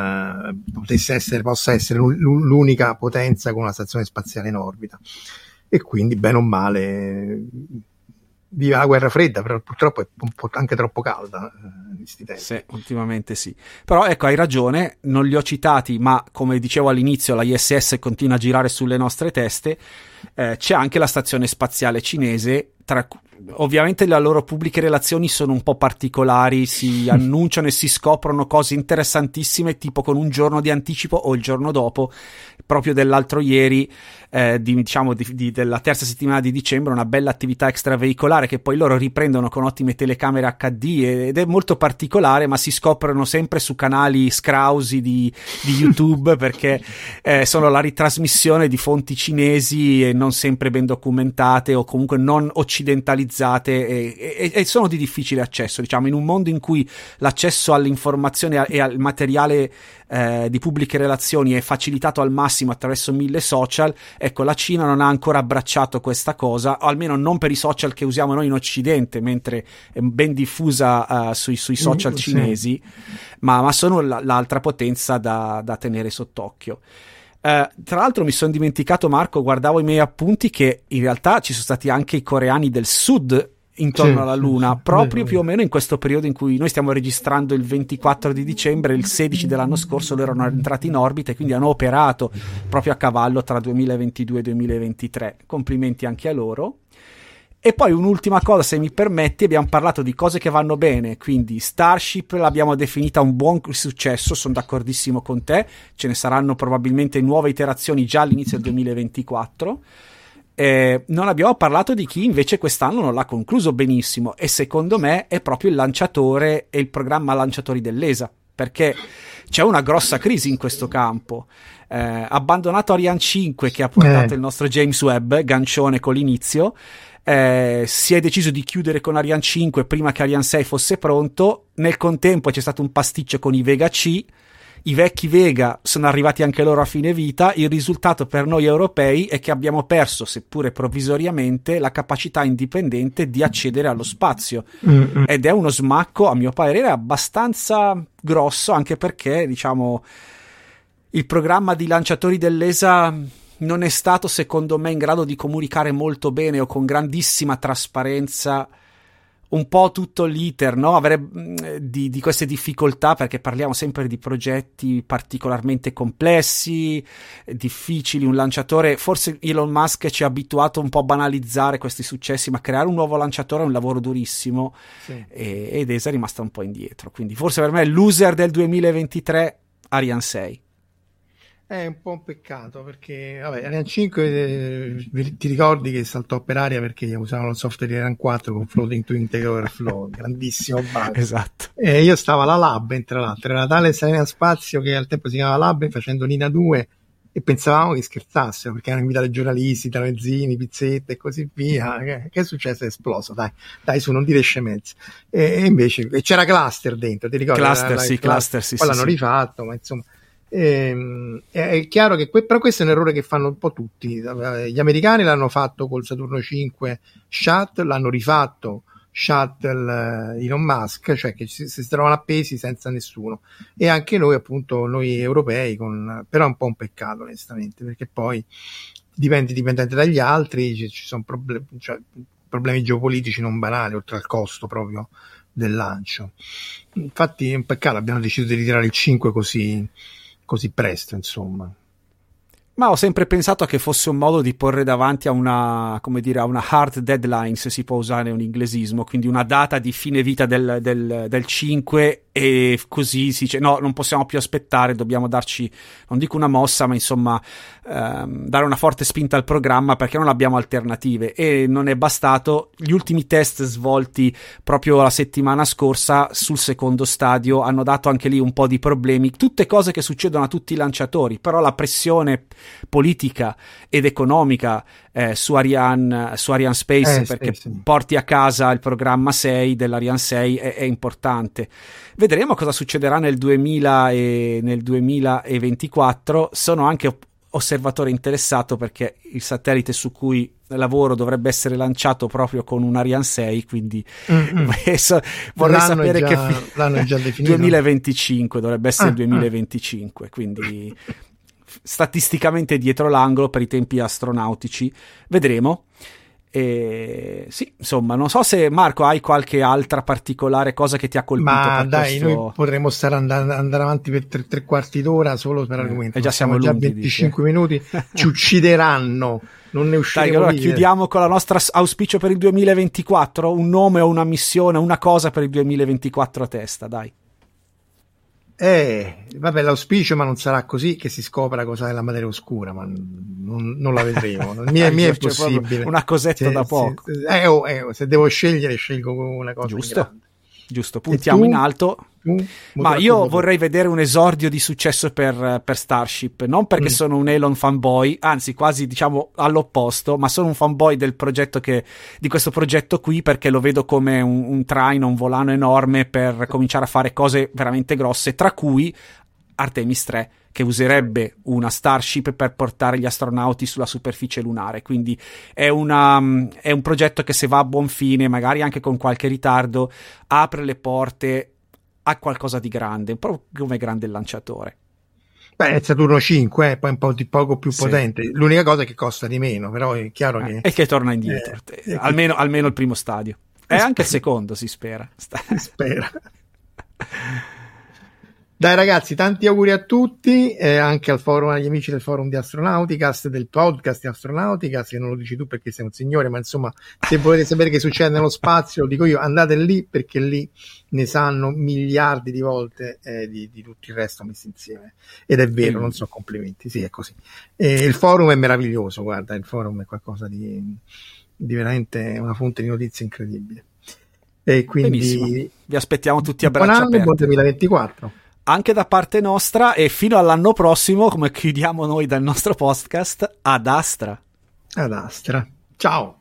possa essere l'unica potenza con una stazione spaziale in orbita. e quindi bene o male vive la guerra fredda, però purtroppo è un po' anche troppo calda in questi tempi. Sì, ultimamente sì. Però ecco, hai ragione, non li ho citati, ma come dicevo all'inizio, la ISS continua a girare sulle nostre teste. C'è anche la stazione spaziale cinese, ovviamente le loro pubbliche relazioni sono un po' particolari, si annunciano e si scoprono cose interessantissime, tipo con un giorno di anticipo o il giorno dopo, proprio dell'altro ieri, della terza settimana di dicembre, una bella attività extraveicolare che poi loro riprendono con ottime telecamere HD ed è molto particolare, ma si scoprono sempre su canali scrausi di YouTube perché sono la ritrasmissione di fonti cinesi e non sempre ben documentate o comunque non occidentalizzate e sono di difficile accesso, diciamo, in un mondo in cui l'accesso all'informazione e al materiale di pubbliche relazioni è facilitato al massimo attraverso 1000 social. Ecco, la Cina non ha ancora abbracciato questa cosa, o almeno non per i social che usiamo noi in Occidente, mentre è ben diffusa sui social cinesi, ma sono l'altra potenza da tenere sott'occhio. Tra l'altro mi sono dimenticato, Marco, guardavo i miei appunti, che in realtà ci sono stati anche i coreani del sud intorno alla Luna, proprio più o meno in questo periodo in cui noi stiamo registrando il 24 di dicembre, il 16 dell'anno scorso loro erano entrati in orbita e quindi hanno operato proprio a cavallo tra 2022 e 2023. Complimenti anche a loro. E poi un'ultima cosa, se mi permetti, abbiamo parlato di cose che vanno bene, quindi Starship l'abbiamo definita un buon successo, sono d'accordissimo con te, ce ne saranno probabilmente nuove iterazioni già all'inizio del 2024. Non abbiamo parlato di chi invece quest'anno non l'ha concluso benissimo, e secondo me è proprio il lanciatore e il programma lanciatori dell'ESA, perché c'è una grossa crisi in questo campo. Abbandonato Ariane 5 che ha portato il nostro James Webb, gancione con l'inizio, si è deciso di chiudere con Ariane 5 prima che Ariane 6 fosse pronto. Nel contempo c'è stato un pasticcio con i Vega C, i vecchi Vega sono arrivati anche loro a fine vita. Il risultato per noi europei è che abbiamo perso, seppure provvisoriamente, la capacità indipendente di accedere allo spazio, ed è uno smacco a mio parere abbastanza grosso, anche perché, diciamo, il programma di lanciatori dell'ESA non è stato, secondo me, in grado di comunicare molto bene o con grandissima trasparenza un po' tutto l'iter, no? Avere di queste difficoltà, perché parliamo sempre di progetti particolarmente complessi, difficili. Un lanciatore, forse Elon Musk ci ha abituato un po' a banalizzare questi successi, ma creare un nuovo lanciatore è un lavoro durissimo, ed ESA è rimasta un po' indietro. Quindi forse per me loser del 2023 Ariane 6. È un po' un peccato, perché vabbè, Ariane 5 ti ricordi che saltò per aria perché usavano il software di Ariane 4 con Floating to Integer Flow, grandissimo bug. Esatto. E io stavo alla Lab, tra l'altro, era tale Ariane Spazio che al tempo si chiamava Lab, facendo Nina 2, e pensavamo che scherzassero perché hanno invitato i giornalisti, tramezzini, pizzette e così via. Che è successo? È esploso, dai su, non dire scemenze. E invece c'era Cluster dentro, ti ricordi? Cluster, sì. Poi l'hanno rifatto, ma insomma. È chiaro che però questo è un errore che fanno un po' tutti. Gli americani l'hanno fatto col Saturno 5 Shuttle, l'hanno rifatto Shuttle Elon Musk, cioè che si trovano appesi senza nessuno, e anche noi, appunto, noi europei, però è un po' un peccato, onestamente, perché poi dipendente dagli altri, ci sono problemi geopolitici non banali, oltre al costo proprio del lancio. Infatti è un peccato, abbiamo deciso di ritirare il 5 così presto, insomma. Ma ho sempre pensato che fosse un modo di porre davanti a una hard deadline, se si può usare un inglesismo, quindi una data di fine vita del 5, e così si dice no, non possiamo più aspettare, dobbiamo darci, non dico una mossa, ma insomma dare una forte spinta al programma, perché non abbiamo alternative. E non è bastato. Gli ultimi test svolti proprio la settimana scorsa sul secondo stadio hanno dato anche lì un po' di problemi, tutte cose che succedono a tutti i lanciatori, però la pressione politica ed economica su Ariane Space, perché porti a casa il programma 6 dell'Ariane 6 è importante. Vedremo cosa succederà nel 2024. Sono anche osservatore interessato, perché il satellite su cui lavoro dovrebbe essere lanciato proprio con un Ariane 6, quindi vorrei sapere l'hanno già definito. 2025 dovrebbe essere il 2025, quindi statisticamente dietro l'angolo per i tempi astronautici. Vedremo. Sì, insomma, non so se Marco hai qualche altra particolare cosa che ti ha colpito. Ma dai, questo... noi potremmo stare andare avanti per tre quarti d'ora solo per argomento. E già siamo già lunghi, 25 minuti, ci uccideranno, non ne usciremo. Dai, allora chiudiamo con la nostra auspicio per il 2024, un nome o una missione, una cosa per il 2024 a testa, dai. Vabbè, l'auspicio, ma non sarà così che si scopra cosa è la materia oscura, ma non la vedremo. Mi è possibile. Una cosetta da poco. Se devo scegliere, scelgo una cosa giusto, puntiamo in alto. Ma io vorrei vedere un esordio di successo per Starship, non perché sono un Elon fanboy, anzi quasi diciamo all'opposto, ma sono un fanboy del progetto di questo progetto qui, perché lo vedo come un traino, un volano enorme per cominciare a fare cose veramente grosse, tra cui Artemis 3, che userebbe una Starship per portare gli astronauti sulla superficie lunare. Quindi è un progetto che, se va a buon fine, magari anche con qualche ritardo, apre le porte a qualcosa di grande, un po' come grande il lanciatore. Beh, è Saturno 5, poi un po' di poco più potente. L'unica cosa è che costa di meno, però è chiaro che... E che torna indietro, almeno il primo stadio. E anche il secondo, si spera. Si spera. Dai ragazzi, tanti auguri a tutti, anche agli amici del forum di Astronauticast, del podcast di Astronauticast, che non lo dici tu perché sei un signore, ma insomma, se volete sapere che succede nello spazio, lo dico io, andate lì, perché lì ne sanno miliardi di volte di tutto il resto messi insieme. Ed è vero, non so, complimenti, sì, è così. Il forum è meraviglioso, guarda, il forum è qualcosa di veramente una fonte di notizie incredibile. E quindi benissimo. Vi aspettiamo tutti a braccia aperte. Buon 2024. Anche da parte nostra, e fino all'anno prossimo, come chiudiamo noi dal nostro podcast, ad Astra. Ad Astra. Ciao.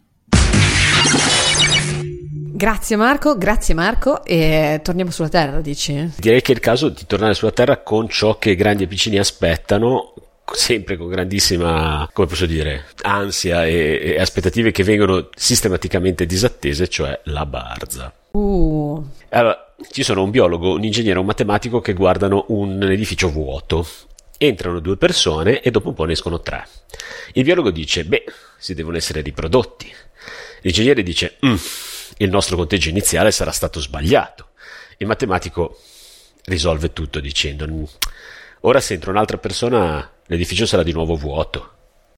Grazie Marco, e torniamo sulla Terra, dici? Direi che è il caso di tornare sulla Terra con ciò che grandi e piccini aspettano, sempre con grandissima, come posso dire, ansia e aspettative che vengono sistematicamente disattese, cioè la Barza. Allora, ci sono un biologo, un ingegnere, un matematico che guardano un edificio vuoto. Entrano 2 persone e dopo un po' ne escono 3. Il biologo dice, si devono essere riprodotti. L'ingegnere dice, il nostro conteggio iniziale sarà stato sbagliato. Il matematico risolve tutto dicendo, ora se entra un'altra persona l'edificio sarà di nuovo vuoto.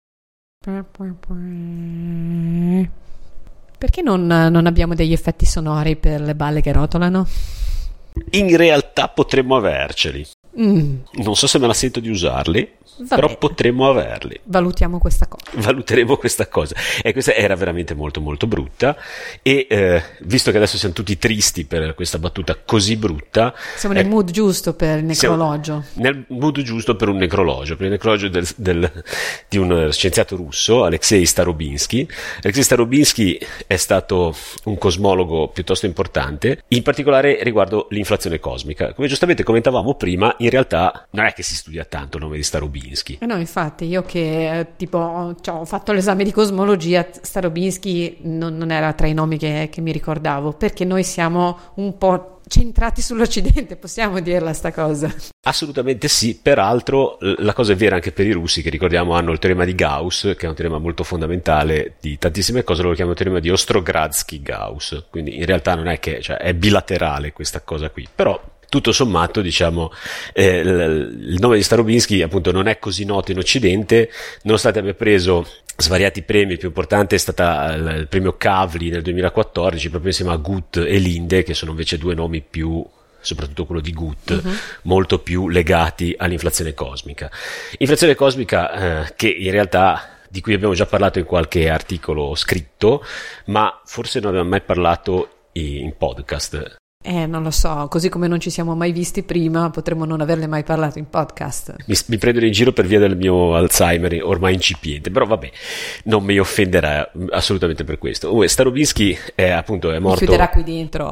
Perché non abbiamo degli effetti sonori per le balle che rotolano? In realtà potremmo averceli. Non so se me la sento di usarli, però potremmo averli. Valuteremo questa cosa. E questa era veramente molto molto brutta, e visto che adesso siamo tutti tristi per questa battuta così brutta, siamo nel mood giusto per il necrologio. Nel mood giusto per un necrologio, di un scienziato russo, Alexei Starobinsky. Alexei Starobinsky è stato un cosmologo piuttosto importante, in particolare riguardo l'inflazione cosmica. Come giustamente commentavamo prima, in realtà non è che si studia tanto il nome di Starobinsky. No, infatti, io che ho fatto l'esame di cosmologia, Starobinsky non era tra i nomi che mi ricordavo, perché noi siamo un po' centrati sull'Occidente, possiamo dirla sta cosa? Assolutamente sì. Peraltro la cosa è vera anche per i russi, che ricordiamo hanno il teorema di Gauss, che è un teorema molto fondamentale di tantissime cose, lo chiamano teorema di Ostrogradsky-Gauss, quindi in realtà non è che, è bilaterale questa cosa qui, però tutto sommato, diciamo, il nome di Starobinsky appunto non è così noto in Occidente, nonostante abbia preso svariati premi. Il più importante è stata il premio Kavli nel 2014, proprio insieme a Guth e Linde, che sono invece 2 nomi più, soprattutto quello di Guth, molto più legati all'inflazione cosmica. Inflazione cosmica che in realtà, di cui abbiamo già parlato in qualche articolo scritto, ma forse non abbiamo mai parlato in podcast. Non lo so, così come non ci siamo mai visti prima, potremmo non averle mai parlato in podcast. Mi prendono in giro per via del mio Alzheimer ormai incipiente, però vabbè, non mi offenderà assolutamente per questo. Starobinsky è morto. Mi chiuderà qui dentro.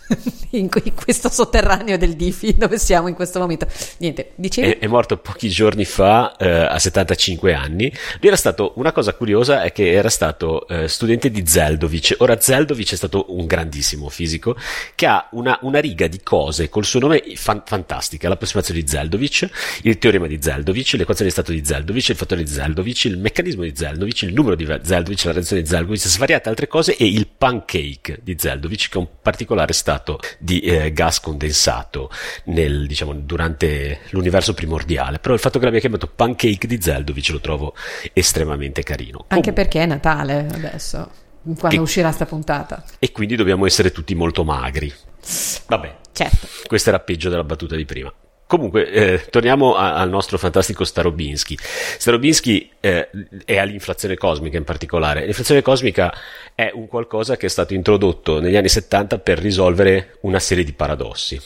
in questo sotterraneo del Difi dove siamo in questo momento. Niente, dicevi? È morto pochi giorni fa, a 75 anni. Lui era stato, una cosa curiosa è che era stato studente di Zeldovich. Ora Zeldovich è stato un grandissimo fisico che ha una riga di cose col suo nome fantastica: l'approssimazione di Zeldovich, il teorema di Zeldovich, l'equazione di stato di Zeldovich, il fattore di Zeldovich, il meccanismo di Zeldovich, il numero di Zeldovich, la reazione di Zeldovich, svariate altre cose, e il pancake di Zeldovich, che è un particolare stato di gas condensato durante l'universo primordiale. Però il fatto che l'abbia chiamato pancake di Zeldovich lo trovo estremamente carino. Anche perché è Natale adesso, quando uscirà sta puntata, e quindi dobbiamo essere tutti molto magri. Vabbè, certo, questo era peggio della battuta di prima. Comunque, torniamo al nostro fantastico Starobinsky. Starobinsky è all'inflazione cosmica in particolare. L'inflazione cosmica è un qualcosa che è stato introdotto negli anni 70 per risolvere una serie di paradossi.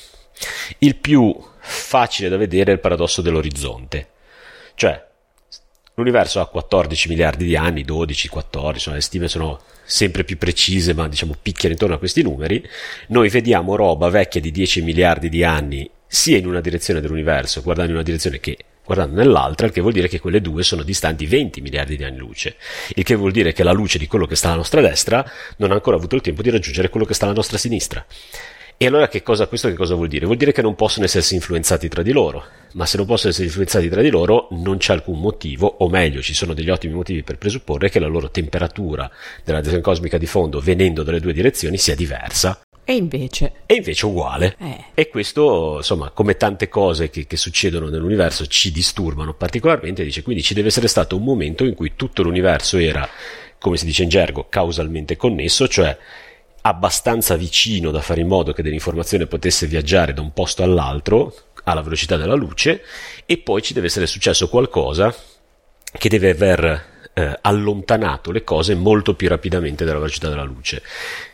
Il più facile da vedere è il paradosso dell'orizzonte. Cioè, l'universo ha 14 miliardi di anni, 12, 14, le stime sono sempre più precise, ma picchiano intorno a questi numeri. Noi vediamo roba vecchia di 10 miliardi di anni sia in una direzione dell'universo, guardando in una direzione che guardando nell'altra, il che vuol dire che quelle due sono distanti 20 miliardi di anni luce, il che vuol dire che la luce di quello che sta alla nostra destra non ha ancora avuto il tempo di raggiungere quello che sta alla nostra sinistra. E allora questo che cosa vuol dire? Vuol dire che non possono essersi influenzati tra di loro, ma se non possono essere influenzati tra di loro non c'è alcun motivo, o meglio ci sono degli ottimi motivi per presupporre che la loro temperatura della radiazione cosmica di fondo, venendo dalle due direzioni, sia diversa. E invece uguale. E questo, insomma, come tante cose che succedono nell'universo, ci disturbano particolarmente. Dice, quindi ci deve essere stato un momento in cui tutto l'universo era, come si dice in gergo, causalmente connesso, cioè abbastanza vicino da fare in modo che dell'informazione potesse viaggiare da un posto all'altro alla velocità della luce, e poi ci deve essere successo qualcosa che deve aver allontanato le cose molto più rapidamente della velocità della luce.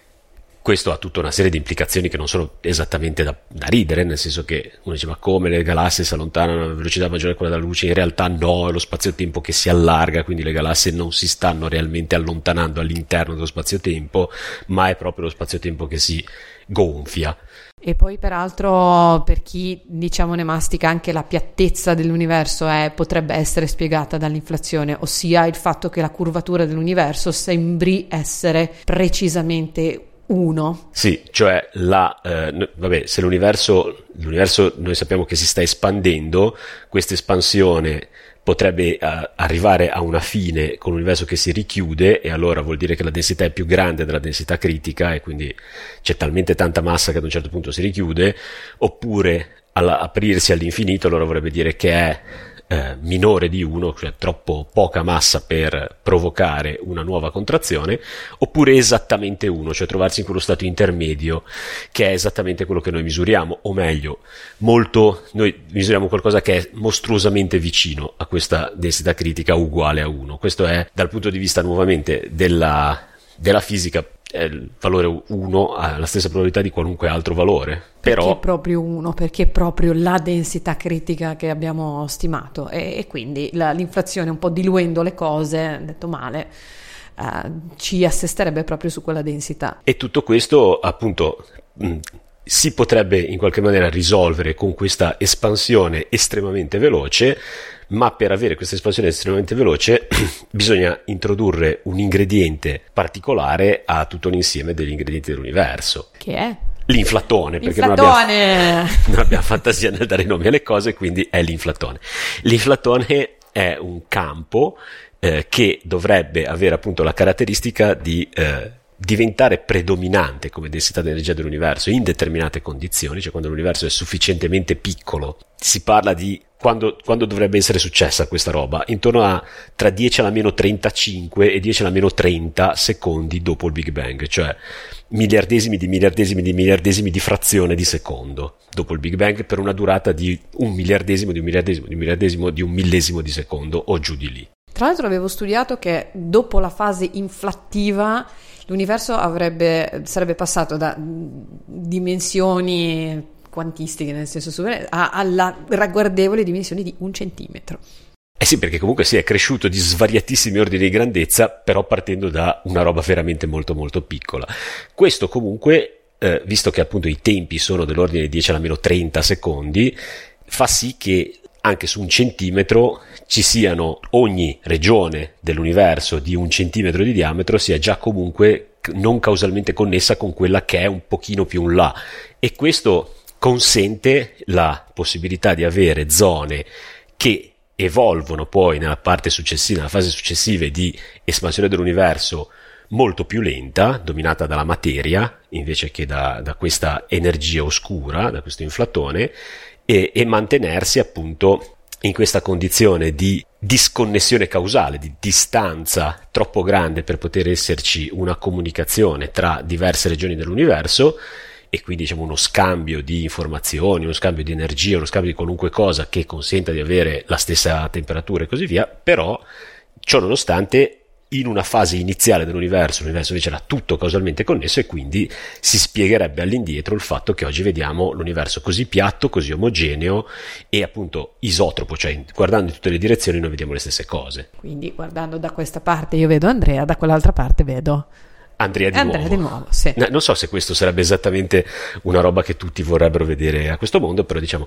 Questo ha tutta una serie di implicazioni che non sono esattamente da ridere, nel senso che uno dice, ma come le galassie si allontanano a una velocità maggiore di quella della luce? In realtà no, è lo spazio-tempo che si allarga, quindi le galassie non si stanno realmente allontanando all'interno dello spazio-tempo, ma è proprio lo spazio-tempo che si gonfia. E poi peraltro, per chi ne mastica, anche la piattezza dell'universo potrebbe essere spiegata dall'inflazione, ossia il fatto che la curvatura dell'universo sembri essere precisamente uno. Sì, cioè se l'universo noi sappiamo che si sta espandendo, questa espansione potrebbe arrivare a una fine con l'universo che si richiude, e allora vuol dire che la densità è più grande della densità critica e quindi c'è talmente tanta massa che ad un certo punto si richiude, oppure aprirsi all'infinito, allora vorrebbe dire che è minore di 1, cioè troppo poca massa per provocare una nuova contrazione, oppure esattamente 1, cioè trovarsi in quello stato intermedio che è esattamente quello che noi misuriamo, o meglio, noi misuriamo qualcosa che è mostruosamente vicino a questa densità critica uguale a 1. Questo è, dal punto di vista nuovamente della fisica, il valore 1 ha la stessa probabilità di qualunque altro valore. Perché proprio 1? Perché proprio la densità critica che abbiamo stimato, e quindi l'inflazione, un po' diluendo le cose, detto male, ci assesterebbe proprio su quella densità. E tutto questo appunto si potrebbe in qualche maniera risolvere con questa espansione estremamente veloce, ma per avere questa espansione estremamente veloce bisogna introdurre un ingrediente particolare a tutto l'insieme degli ingredienti dell'universo. Che è? L'inflatone, perché non abbiamo fantasia nel dare nomi alle cose, quindi è l'inflatone. L'inflatone è un campo che dovrebbe avere appunto la caratteristica di diventare predominante come densità di energia dell'universo in determinate condizioni, cioè quando l'universo è sufficientemente piccolo. Si parla di quando dovrebbe essere successa questa roba, intorno a tra 10 alla meno 35 e 10 alla meno 30 secondi dopo il Big Bang, cioè miliardesimi di miliardesimi di miliardesimi di frazione di secondo dopo il Big Bang, per una durata di un miliardesimo di un miliardesimo di un miliardesimo di un millesimo di secondo o giù di lì. Tra l'altro avevo studiato che dopo la fase inflattiva l'universo sarebbe passato da dimensioni quantistiche, nel senso alla ragguardevole dimensioni di 1 centimetro. Eh sì, perché comunque è cresciuto di svariatissimi ordini di grandezza, però partendo da una roba veramente molto molto piccola. Questo comunque visto che appunto i tempi sono dell'ordine di 10 alla meno 30 secondi, fa sì che anche su 1 centimetro ci siano, ogni regione dell'universo di 1 centimetro di diametro sia già comunque non causalmente connessa con quella che è un pochino più in là, e questo consente la possibilità di avere zone che evolvono poi nella parte successiva, nella fase successiva di espansione dell'universo, molto più lenta, dominata dalla materia invece che da questa energia oscura, da questo inflatone, e mantenersi appunto in questa condizione di disconnessione causale, di distanza troppo grande per poter esserci una comunicazione tra diverse regioni dell'universo, e quindi diciamo uno scambio di informazioni, uno scambio di energia, uno scambio di qualunque cosa che consenta di avere la stessa temperatura e così via. Però ciò nonostante, in una fase iniziale dell'universo, l'universo invece era tutto causalmente connesso, e quindi si spiegherebbe all'indietro il fatto che oggi vediamo l'universo così piatto, così omogeneo e appunto isotropo, cioè guardando in tutte le direzioni noi vediamo le stesse cose. Quindi guardando da questa parte io vedo Andrea, da quell'altra parte vedo Andrea di nuovo, sì. Non so se questo sarebbe esattamente una roba che tutti vorrebbero vedere a questo mondo, però diciamo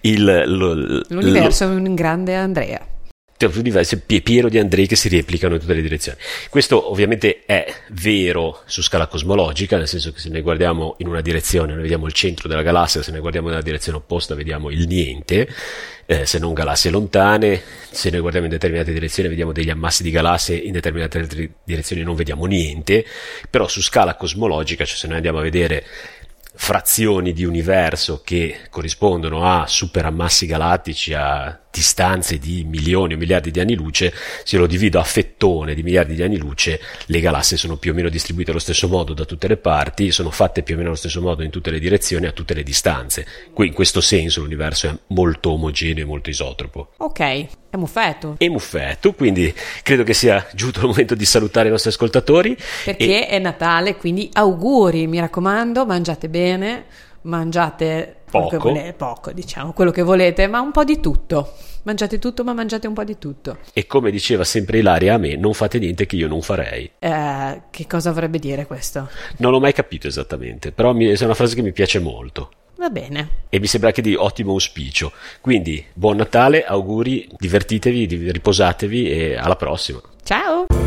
l'universo è un grande Andrea. L'universo è pieno di Andrei che si replicano in tutte le direzioni. Questo ovviamente è vero su scala cosmologica, nel senso che se ne guardiamo in una direzione noi vediamo il centro della galassia, se ne guardiamo nella direzione opposta vediamo il niente, se non galassie lontane. Se noi guardiamo in determinate direzioni vediamo degli ammassi di galassie, in determinate altre direzioni non vediamo niente. Però su scala cosmologica, cioè se noi andiamo a vedere frazioni di universo che corrispondono a superammassi galattici, a distanze di milioni o miliardi di anni luce, se lo divido a fettone di miliardi di anni luce, le galassie sono più o meno distribuite allo stesso modo da tutte le parti, sono fatte più o meno allo stesso modo in tutte le direzioni, a tutte le distanze. Qui in questo senso l'universo è molto omogeneo e molto isotropo. Ok, è muffetto. E muffetto, quindi credo che sia giunto il momento di salutare i nostri ascoltatori. Perché è Natale, quindi auguri, mi raccomando, mangiate bene, mangiate poco, diciamo, quello che volete, ma un po' di tutto. Mangiate tutto, ma mangiate un po' di tutto. E come diceva sempre Ilaria a me, non fate niente che io non farei. Che cosa vorrebbe dire questo? Non l'ho mai capito esattamente, però è una frase che mi piace molto. Va bene. E mi sembra anche di ottimo auspicio. Quindi buon Natale, auguri, divertitevi, riposatevi e alla prossima. Ciao!